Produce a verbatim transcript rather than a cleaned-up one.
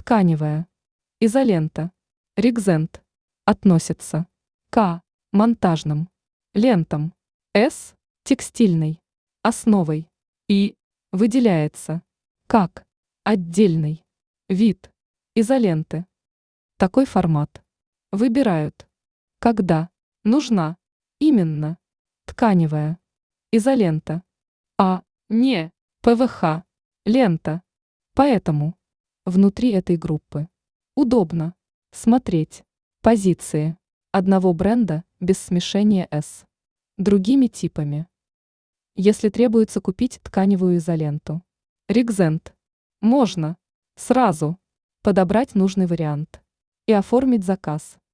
тканевая. Изолента. Ригзент. Относится к монтажным лентам. С. Текстильной основой. И. Выделяется как отдельный вид изоленты. Такой формат выбирают, когда нужна именно тканевая изолента, а не ПВХ лента. Поэтому внутри этой группы удобно смотреть позиции одного бренда без смешения с другими типами. Если требуется купить тканевую изоленту Ригзент, можно сразу подобрать нужный вариант и оформить заказ.